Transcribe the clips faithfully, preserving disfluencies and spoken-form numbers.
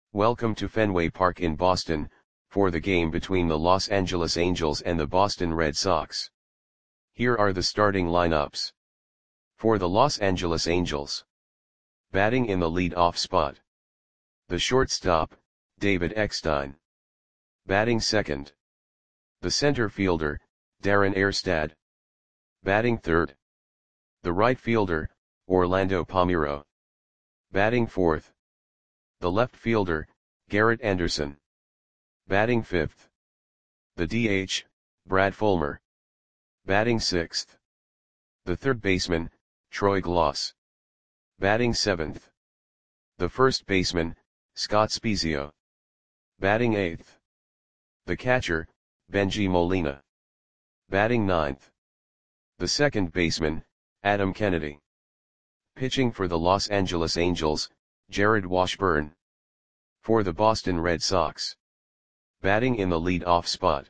Welcome to Fenway Park in Boston, for the game between the Los Angeles Angels and the Boston Red Sox. Here are the starting lineups. For the Los Angeles Angels. Batting in the lead-off spot. The shortstop, David Eckstein. Batting second. The center fielder, Darren Erstad. Batting third. The right fielder, Orlando Palmeiro. Batting fourth. The left fielder, Garrett Anderson. Batting fifth. The D H, Brad Fulmer. Batting sixth. The third baseman, Troy Glaus. Batting seventh. The first baseman, Scott Spiezio. Batting eighth. The catcher, Bengie Molina. Batting ninth. The second baseman, Adam Kennedy. Pitching for the Los Angeles Angels, Jared Washburn. For the Boston Red Sox. Batting in the lead-off spot.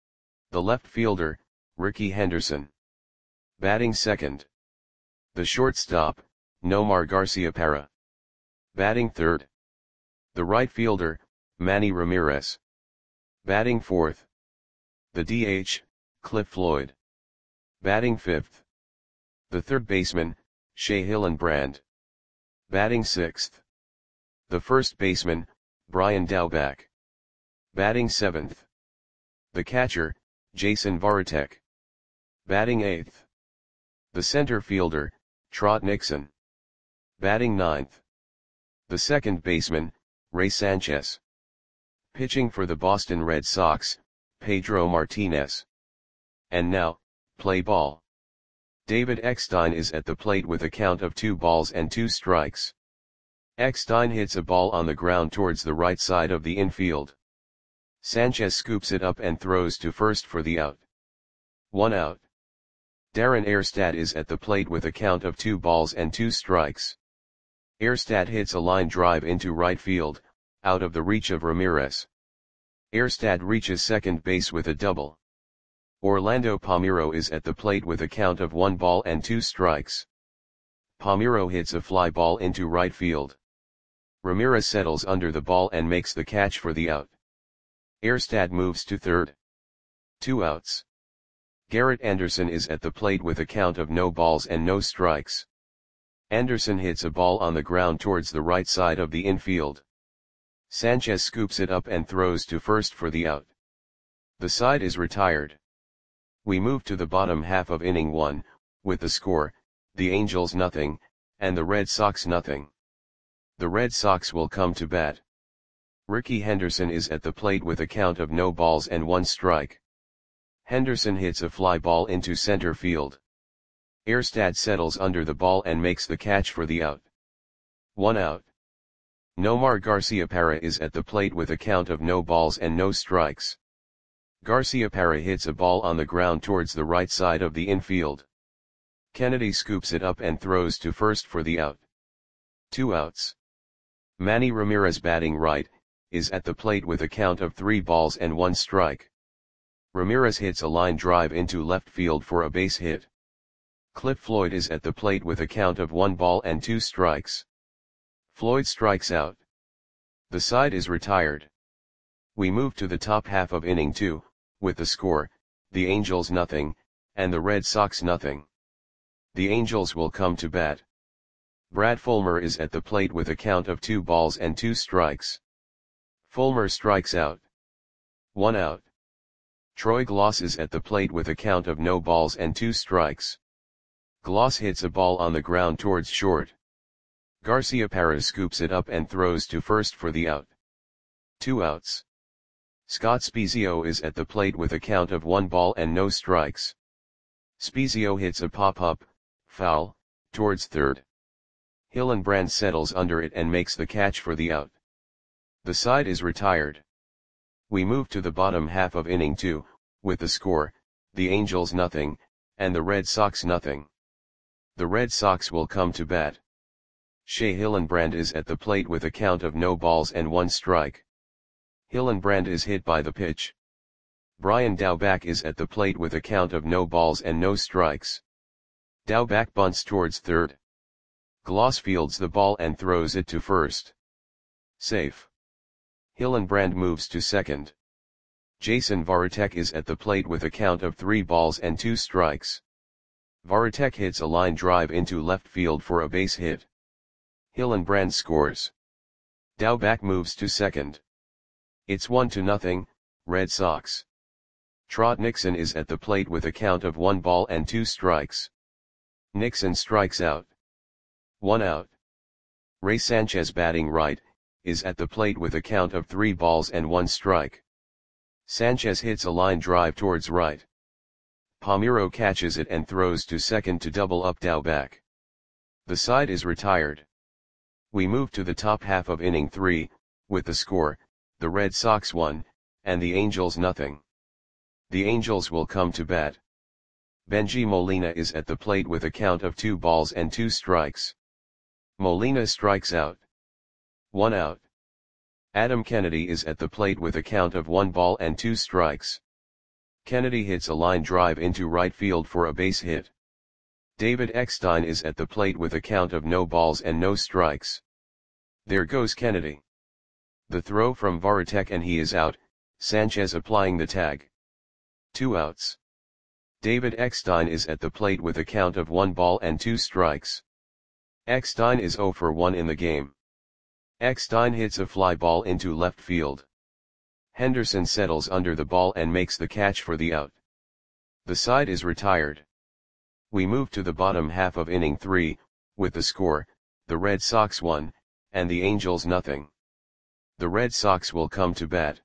The left fielder, Rickey Henderson. Batting second. The shortstop, Nomar Garciaparra. Batting third. The right fielder, Manny Ramirez. Batting fourth. The D H, Cliff Floyd. Batting fifth. The third baseman, Shea Hillenbrand. Batting sixth. The first baseman, Brian Daubach. Batting seventh. The catcher, Jason Varitek. Batting eighth. The center fielder, Trot Nixon. Batting ninth. The second baseman, Ray Sanchez. Pitching for the Boston Red Sox, Pedro Martinez. And now, play ball. David Eckstein is at the plate with a count of two balls and two strikes. Eckstein hits a ball on the ground towards the right side of the infield. Sanchez scoops it up and throws to first for the out. One out. Darren Erstad is at the plate with a count of two balls and two strikes. Erstad hits a line drive into right field, out of the reach of Ramirez. Erstad reaches second base with a double. Orlando Palmeiro is at the plate with a count of one ball and two strikes. Palmeiro hits a fly ball into right field. Ramirez settles under the ball and makes the catch for the out. Erstad moves to third. Two outs. Garrett Anderson is at the plate with a count of no balls and no strikes. Anderson hits a ball on the ground towards the right side of the infield. Sanchez scoops it up and throws to first for the out. The side is retired. We move to the bottom half of inning one, with the score, the Angels nothing, and the Red Sox nothing. The Red Sox will come to bat. Rickey Henderson is at the plate with a count of no balls and one strike. Henderson hits a fly ball into center field. Erstad settles under the ball and makes the catch for the out. One out. Nomar Garciaparra is at the plate with a count of no balls and no strikes. Garciaparra hits a ball on the ground towards the right side of the infield. Kennedy scoops it up and throws to first for the out. Two outs. Manny Ramirez, batting right, is at the plate with a count of three balls and one strike. Ramirez hits a line drive into left field for a base hit. Cliff Floyd is at the plate with a count of one ball and two strikes. Floyd strikes out. The side is retired. We move to the top half of inning two, with the score, the Angels nothing, and the Red Sox nothing. The Angels will come to bat. Brad Fulmer is at the plate with a count of two balls and two strikes. Fulmer strikes out. One out. Troy Glaus is at the plate with a count of no balls and two strikes. Glaus hits a ball on the ground towards short. Garciaparra scoops it up and throws to first for the out. Two outs. Scott Spiezio is at the plate with a count of one ball and no strikes. Spiezio hits a pop-up, foul, towards third. Hillenbrand settles under it and makes the catch for the out. The side is retired. We move to the bottom half of inning two, with the score, the Angels nothing, and the Red Sox nothing. The Red Sox will come to bat. Shea Hillenbrand is at the plate with a count of no balls and one strike. Hillenbrand is hit by the pitch. Brian Daubach is at the plate with a count of no balls and no strikes. Daubach bunts towards third. Glaus fields the ball and throws it to first. Safe. Hillenbrand moves to second. Jason Varitek is at the plate with a count of three balls and two strikes. Varitek hits a line drive into left field for a base hit. Hillenbrand scores. Daubach moves to second. It's one to nothing, Red Sox. Trot Nixon is at the plate with a count of one ball and two strikes. Nixon strikes out. One out. Ray Sanchez, batting right, is at the plate with a count of three balls and one strike. Sanchez hits a line drive towards right. Palmeiro catches it and throws to second to double up Daubach. The side is retired. We move to the top half of inning three, with the score, the Red Sox one, and the Angels nothing. The Angels will come to bat. Bengie Molina is at the plate with a count of two balls and two strikes. Molina strikes out. One out. Adam Kennedy is at the plate with a count of one ball and two strikes. Kennedy hits a line drive into right field for a base hit. David Eckstein is at the plate with a count of no balls and no strikes. There goes Kennedy. The throw from Varitek and he is out, Sanchez applying the tag. Two outs. David Eckstein is at the plate with a count of one ball and two strikes. Eckstein is zero for one in the game. Eckstein hits a fly ball into left field. Henderson settles under the ball and makes the catch for the out. The side is retired. We move to the bottom half of inning three, with the score, the Red Sox one, and the Angels nothing. The Red Sox will come to bat.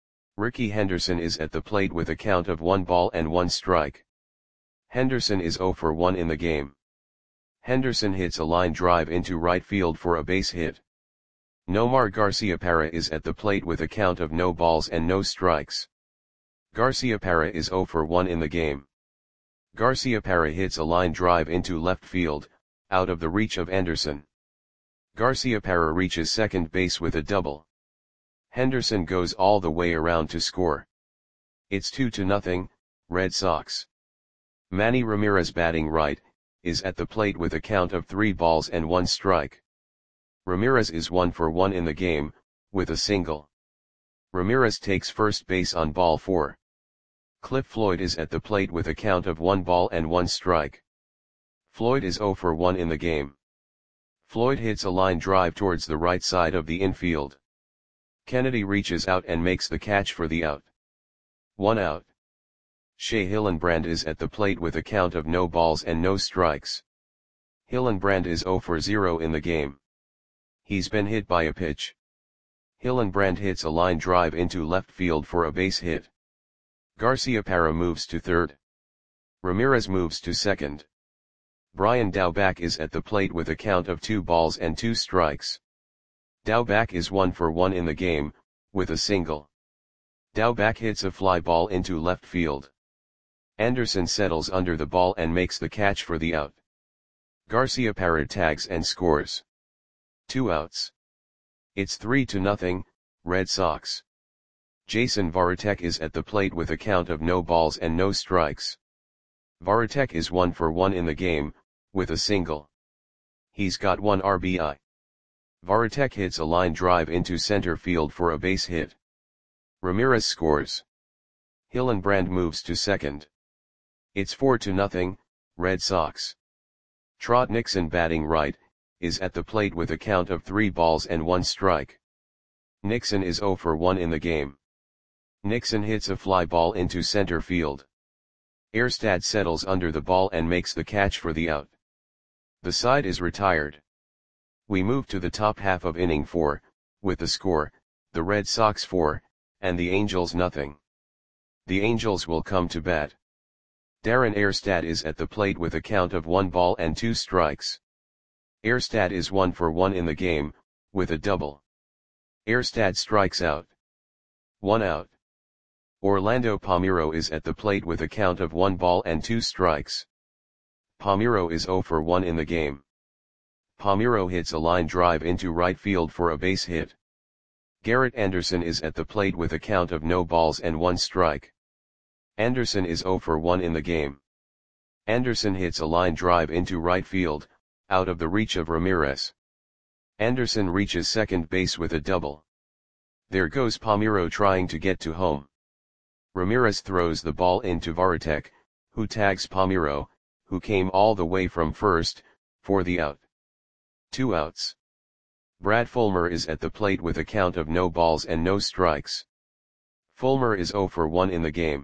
Ricky Henderson is at the plate with a count of one ball and one strike. Henderson is zero for one in the game. Henderson hits a line drive into right field for a base hit. Nomar Garciaparra is at the plate with a count of no balls and no strikes. Garciaparra is zero for one in the game. Garciaparra hits a line drive into left field, out of the reach of Anderson. Garciaparra reaches second base with a double. Henderson goes all the way around to score. It's two to nothing, Red Sox. Manny Ramirez, batting right, is at the plate with a count of three balls and one strike. Ramirez is one for one in the game, with a single. Ramirez takes first base on ball four. Cliff Floyd is at the plate with a count of one ball and one strike. Floyd is zero for one in the game. Floyd hits a line drive towards the right side of the infield. Kennedy reaches out and makes the catch for the out. One out. Shea Hillenbrand is at the plate with a count of no balls and no strikes. Hillenbrand is zero for zero in the game. He's been hit by a pitch. Hillenbrand hits a line drive into left field for a base hit. Garciaparra moves to third. Ramirez moves to second. Brian Daubach is at the plate with a count of two balls and two strikes. Daubach is one for one in the game, with a single. Daubach hits a fly ball into left field. Anderson settles under the ball and makes the catch for the out. Garciaparra tags and scores. Two outs. It's three to nothing, Red Sox. Jason Varitek is at the plate with a count of no balls and no strikes. Varitek is one for one in the game, with a single. He's got one R B I. Varitek hits a line drive into center field for a base hit. Ramirez scores. Hillenbrand moves to second. It's four to nothing, Red Sox. Trot Nixon, batting right, is at the plate with a count of three balls and one strike. Nixon is zero for one in the game. Nixon hits a fly ball into center field. Erstad settles under the ball and makes the catch for the out. The side is retired. We move to the top half of inning four, with the score, the Red Sox four, and the Angels nothing. The Angels will come to bat. Darren Erstad is at the plate with a count of one ball and two strikes. Erstad is one for one in the game, with a double. Erstad strikes out. One out. Orlando Palmeiro is at the plate with a count of one ball and two strikes. Palmeiro is zero for one in the game. Palmeiro hits a line drive into right field for a base hit. Garrett Anderson is at the plate with a count of no balls and one strike. Anderson is zero for one in the game. Anderson hits a line drive into right field, out of the reach of Ramirez. Anderson reaches second base with a double. There goes Palmeiro trying to get to home. Ramirez throws the ball into Varitek, who tags Palmeiro, who came all the way from first, for the out. Two outs. Brad Fulmer is at the plate with a count of no balls and no strikes. Fulmer is oh for one in the game.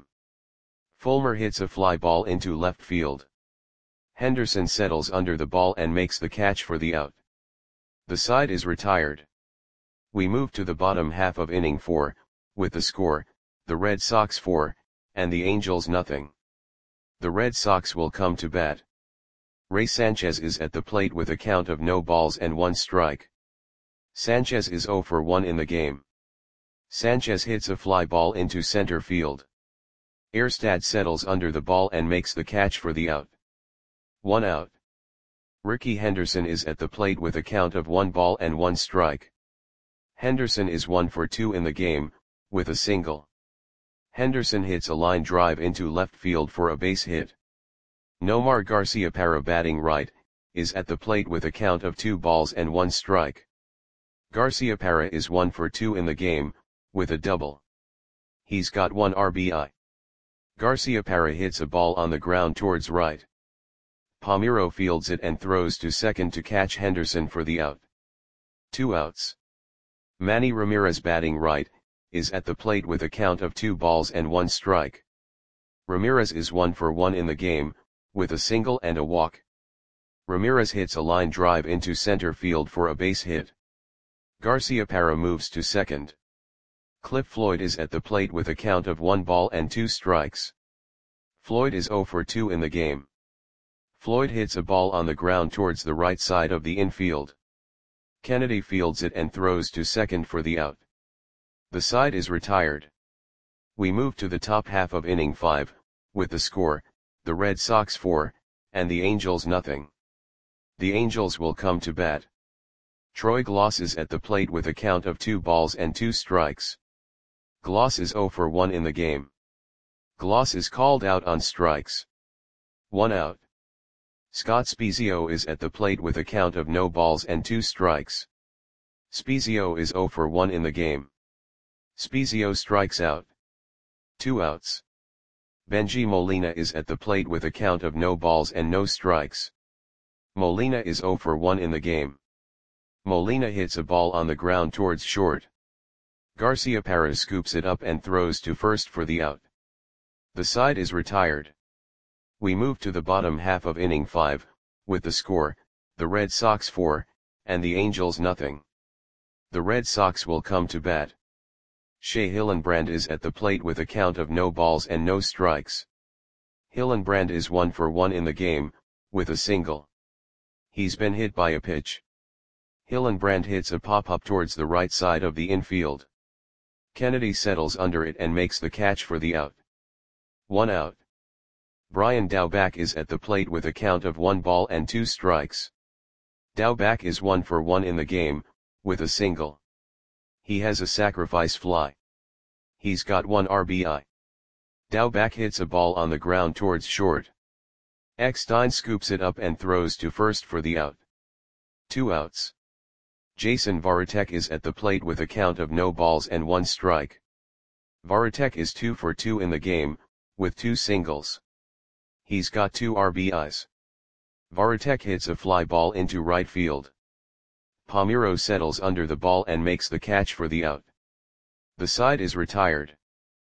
Fulmer hits a fly ball into left field. Henderson settles under the ball and makes the catch for the out. The side is retired. We move to the bottom half of inning four, with the score, the Red Sox four, and the Angels nothing. The Red Sox will come to bat. Ray Sanchez is at the plate with a count of no balls and one strike. Sanchez is oh for one in the game. Sanchez hits a fly ball into center field. Erstad settles under the ball and makes the catch for the out. One out. Ricky Henderson is at the plate with a count of one ball and one strike. Henderson is one for two in the game, with a single. Henderson hits a line drive into left field for a base hit. Nomar Garciaparra, batting right, is at the plate with a count of two balls and one strike. Garciaparra is one for two in the game, with a double. He's got one R B I. Garciaparra hits a ball on the ground towards right. Palmeiro fields it and throws to second to catch Henderson for the out. Two outs. Manny Ramirez, batting right, is at the plate with a count of two balls and one strike. Ramirez is one for one in the game, with a single and a walk. Ramirez hits a line drive into center field for a base hit. Garciaparra moves to second. Cliff Floyd is at the plate with a count of one ball and two strikes. Floyd is oh for two in the game. Floyd hits a ball on the ground towards the right side of the infield. Kennedy fields it and throws to second for the out. The side is retired. We move to the top half of inning five, with the score, the Red Sox four, and the Angels nothing. The Angels will come to bat. Troy Gloss is at the plate with a count of two balls and two strikes. Gloss is oh for one in the game. Gloss is called out on strikes. One out. Scott Spiezio is at the plate with a count of no balls and two strikes. Spiezio is oh for one in the game. Spiezio strikes out. Two outs. Benji Molina is at the plate with a count of no balls and no strikes. Molina is oh for one in the game. Molina hits a ball on the ground towards short. Garciaparra scoops it up and throws to first for the out. The side is retired. We move to the bottom half of inning five, with the score, the Red Sox four, and the Angels nothing. The Red Sox will come to bat. Shea Hillenbrand is at the plate with a count of no balls and no strikes. Hillenbrand is one for one in the game, with a single. He's been hit by a pitch. Hillenbrand hits a pop-up towards the right side of the infield. Kennedy settles under it and makes the catch for the out. One out. Brian Daubach is at the plate with a count of one ball and two strikes. Daubach is one for one in the game, with a single. He has a sacrifice fly. He's got one R B I. Daubach hits a ball on the ground towards short. Eckstein scoops it up and throws to first for the out. Two outs. Jason Varitek is at the plate with a count of no balls and one strike. Varitek is two for two in the game, with two singles. He's got two R B Is. Varitek hits a fly ball into right field. Palmeiro settles under the ball and makes the catch for the out. The side is retired.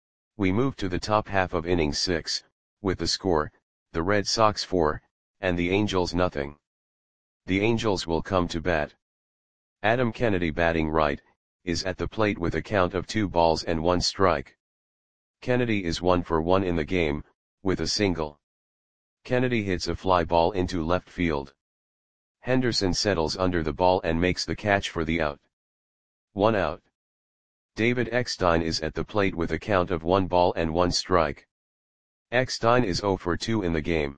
We move to the top half of inning six, with the score, the Red Sox four, and the Angels nothing. The Angels will come to bat. Adam Kennedy, batting right, is at the plate with a count of two balls and one strike. Kennedy is one for one in the game, with a single. Kennedy hits a fly ball into left field. Henderson settles under the ball and makes the catch for the out. One out. David Eckstein is at the plate with a count of one ball and one strike. Eckstein is oh for two in the game.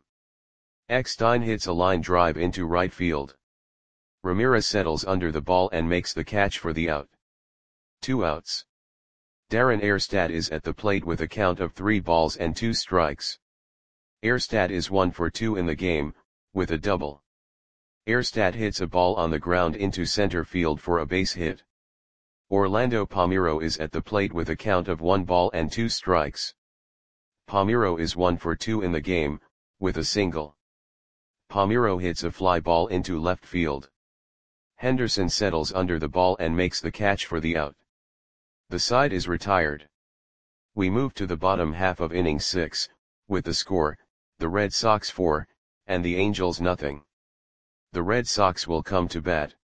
Eckstein hits a line drive into right field. Ramirez settles under the ball and makes the catch for the out. Two outs. Darren Erstad is at the plate with a count of three balls and two strikes. Erstad is one for two in the game, with a double. Erstad hits a ball on the ground into center field for a base hit. Orlando Palmeiro is at the plate with a count of one ball and two strikes. Palmeiro is one for two in the game, with a single. Palmeiro hits a fly ball into left field. Henderson settles under the ball and makes the catch for the out. The side is retired. We move to the bottom half of inning six, with the score, the Red Sox four, and the Angels nothing. The Red Sox will come to bat.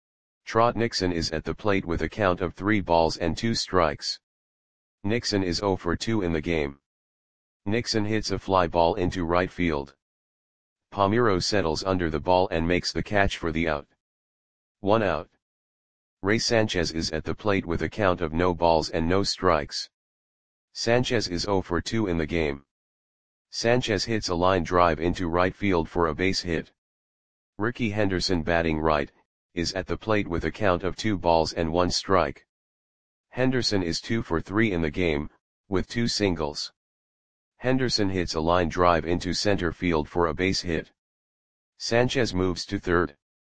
Trot Nixon is at the plate with a count of three balls and two strikes. Nixon is zero for two in the game. Nixon hits a fly ball into right field. Palmeiro settles under the ball and makes the catch for the out. One out. Ray Sanchez is at the plate with a count of no balls and no strikes. Sanchez is zero for two in the game. Sanchez hits a line drive into right field for a base hit. Ricky Henderson, batting right, is at the plate with a count of two balls and one strike. Henderson is two for three in the game, with two singles. Henderson hits a line drive into center field for a base hit. Sanchez moves to third.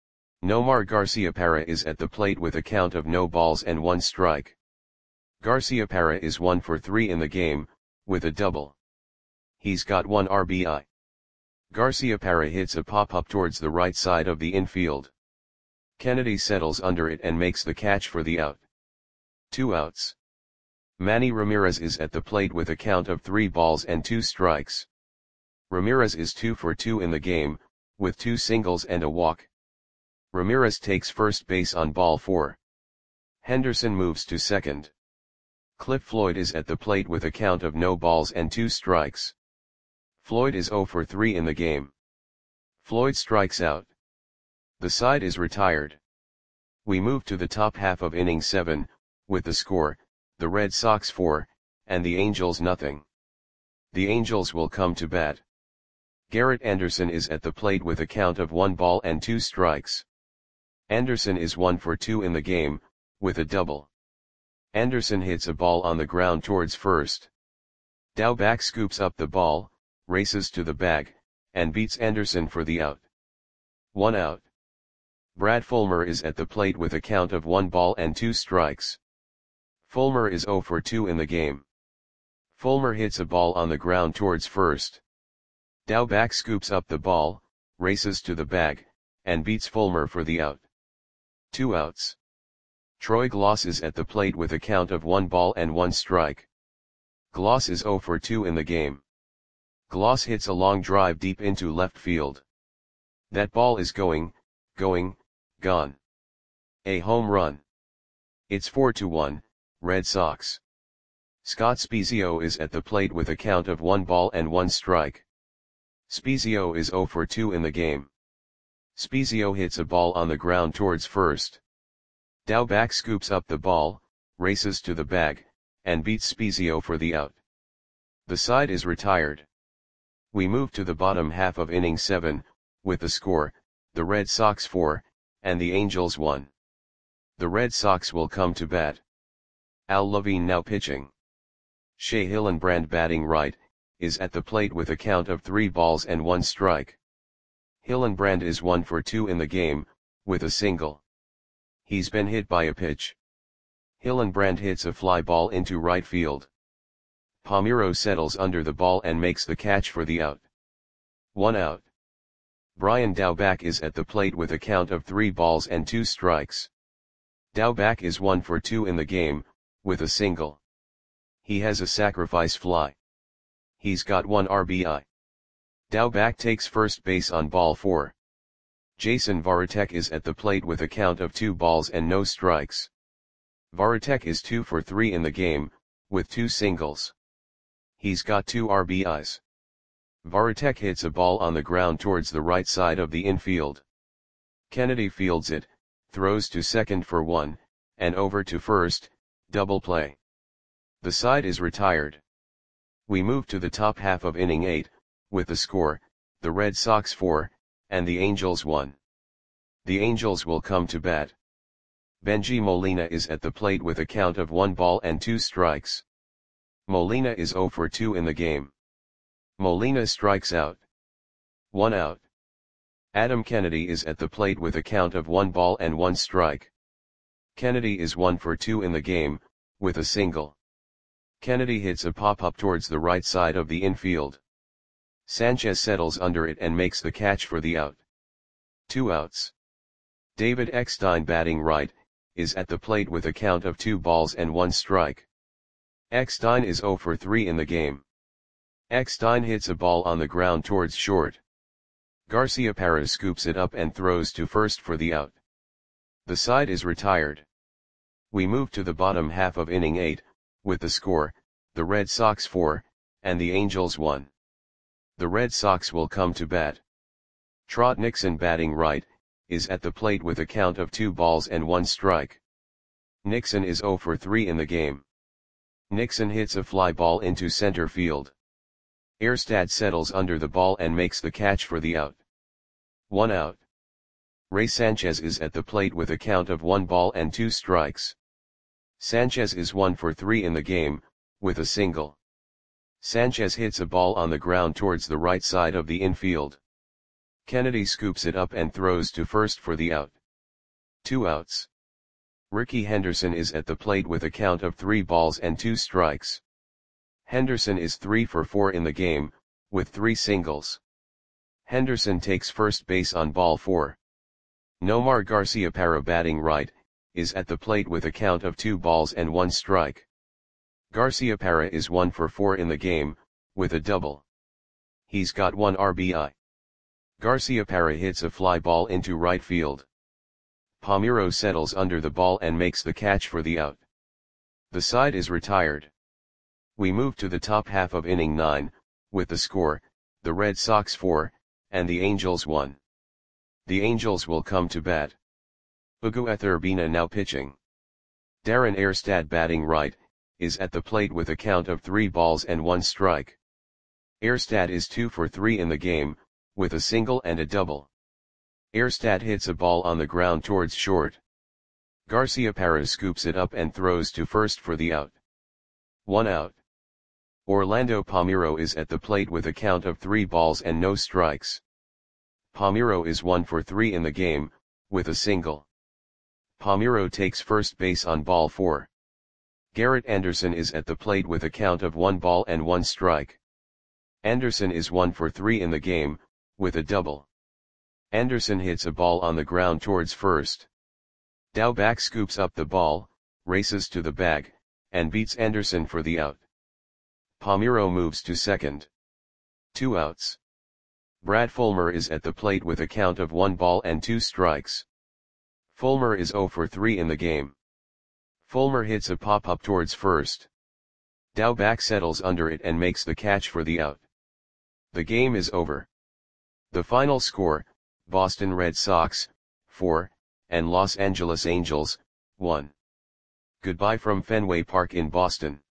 Nomar Garciaparra is at the plate with a count of no balls and one strike. Garciaparra is one for three in the game, with a double. He's got one R B I. Garciaparra hits a pop-up towards the right side of the infield. Kennedy settles under it and makes the catch for the out. Two outs. Manny Ramirez is at the plate with a count of three balls and two strikes. Ramirez is two for two in the game, with two singles and a walk. Ramirez takes first base on ball four. Henderson moves to second. Cliff Floyd is at the plate with a count of no balls and two strikes. Floyd is zero for three in the game. Floyd strikes out. The side is retired. We move to the top half of inning seven, with the score, the Red Sox four, and the Angels nothing. The Angels will come to bat. Garrett Anderson is at the plate with a count of one ball and two strikes. Anderson is one for two in the game, with a double. Anderson hits a ball on the ground towards first. Daubach scoops up the ball, races to the bag, and beats Anderson for the out. One out. Brad Fulmer is at the plate with a count of one ball and two strikes. Fulmer is zero for two in the game. Fulmer hits a ball on the ground towards first. Daubach scoops up the ball, races to the bag, and beats Fulmer for the out. Two outs. Troy Gloss is at the plate with a count of one ball and one strike. Gloss is zero for two in the game. Gloss hits a long drive deep into left field. That ball is going, going, gone. A home run. It's four to one, Red Sox. Scott Spiezio is at the plate with a count of one ball and one strike. Spiezio is zero for two in the game. Spiezio hits a ball on the ground towards first. Daubach scoops up the ball, races to the bag, and beats Spiezio for the out. The side is retired. We move to the bottom half of inning seven, with the score, the Red Sox four, and the Angels one. The Red Sox will come to bat. Al Levine now pitching. Shea Hillenbrand, batting right, is at the plate with a count of three balls and one strike. Hillenbrand is one for two in the game, with a single. He's been hit by a pitch. Hillenbrand hits a fly ball into right field. Palmeiro settles under the ball and makes the catch for the out. One out. Brian Daubach is at the plate with a count of three balls and two strikes. Daubach is one for two in the game, with a single. He has a sacrifice fly. He's got one R B I. Daubach takes first base on ball four. Jason Varitek is at the plate with a count of two balls and no strikes. Varitek is two for three in the game, with two singles. He's got two R B Is. Varitek hits a ball on the ground towards the right side of the infield. Kennedy fields it, throws to second for one, and over to first, double play. The side is retired. We move to the top half of inning eight, with the score, the Red Sox four, and the Angels one. The Angels will come to bat. Benji Molina is at the plate with a count of one ball and two strikes. Molina is zero for two in the game. Molina strikes out. One out. Adam Kennedy is at the plate with a count of one ball and one strike. Kennedy is one for two in the game, with a single. Kennedy hits a pop-up towards the right side of the infield. Sanchez settles under it and makes the catch for the out. Two outs. David Eckstein, batting right, is at the plate with a count of two balls and one strike. Eckstein is zero for three in the game. Eckstein hits a ball on the ground towards short. Garciaparra scoops it up and throws to first for the out. The side is retired. We move to the bottom half of inning eight, with the score, the Red Sox four, and the Angels one. The Red Sox will come to bat. Trot Nixon, batting right, is at the plate with a count of two balls and one strike. Nixon is zero for three in the game. Nixon hits a fly ball into center field. Erstad settles under the ball and makes the catch for the out. One out. Ray Sanchez is at the plate with a count of one ball and two strikes. Sanchez is one for three in the game, with a single. Sanchez hits a ball on the ground towards the right side of the infield. Kennedy scoops it up and throws to first for the out. Two outs. Ricky Henderson is at the plate with a count of three balls and two strikes. Henderson is three for four in the game, with three singles. Henderson takes first base on ball four. Nomar Garciaparra, batting right, is at the plate with a count of two balls and one strike. Garciaparra is one for four in the game, with a double. He's got one R B I. Garciaparra hits a fly ball into right field. Palmeiro settles under the ball and makes the catch for the out. The side is retired. We move to the top half of inning nine, with the score, the Red Sox four, and the Angels one. The Angels will come to bat. Ugueth Urbina now pitching. Darren Erstad, batting right, is at the plate with a count of three balls and one strike. Erstad is two for three in the game, with a single and a double. Erstad hits a ball on the ground towards short. Garciaparra scoops it up and throws to first for the out. One out. Orlando Palmeiro is at the plate with a count of three balls and no strikes. Palmeiro is one for three in the game, with a single. Palmeiro takes first base on ball four. Garrett Anderson is at the plate with a count of one ball and one strike. Anderson is one for three in the game, with a double. Anderson hits a ball on the ground towards first. Daubach scoops up the ball, races to the bag, and beats Anderson for the out. Palmeiro moves to second. Two outs. Brad Fulmer is at the plate with a count of one ball and two strikes. Fulmer is zero for three in the game. Fulmer hits a pop-up towards first. Daubach settles under it and makes the catch for the out. The game is over. The final score, Boston Red Sox, four, and Los Angeles Angels, one. Goodbye from Fenway Park in Boston.